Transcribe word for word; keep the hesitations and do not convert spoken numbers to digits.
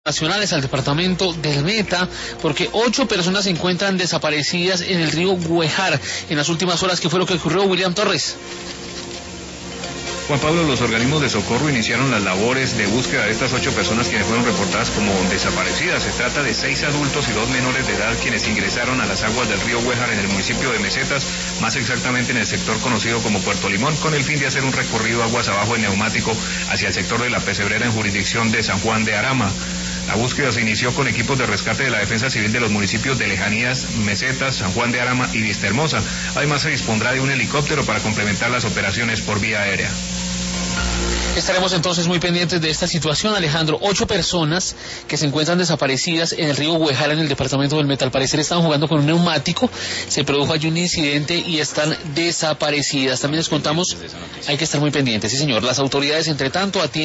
nacionales al departamento del Meta, porque ocho personas se encuentran desaparecidas en el río Güejar en las últimas horas. ¿Qué fue lo que ocurrió, William Torres? Juan Pablo, los organismos de socorro iniciaron las labores de búsqueda de estas ocho personas quienes fueron reportadas como desaparecidas. Se trata de seis adultos y dos menores de edad quienes ingresaron a las aguas del río Güejar en el municipio de Mesetas, más exactamente en el sector conocido como Puerto Limón, con el fin de hacer un recorrido aguas abajo en neumático hacia el sector de La Pesebrera en jurisdicción de San Juan de Arama. La búsqueda se inició con equipos de rescate de la Defensa Civil de los municipios de Lejanías, Mesetas, San Juan de Arama y Vistahermosa. Además se dispondrá de un helicóptero para complementar las operaciones por vía aérea. Estaremos entonces muy pendientes de esta situación, Alejandro. Ocho personas que se encuentran desaparecidas en el río Güejar, en el departamento del Meta. Al parecer estaban jugando con un neumático, se produjo allí un incidente y están desaparecidas. También les contamos, hay que estar muy pendientes. Sí, señor, las autoridades, entre tanto, atienden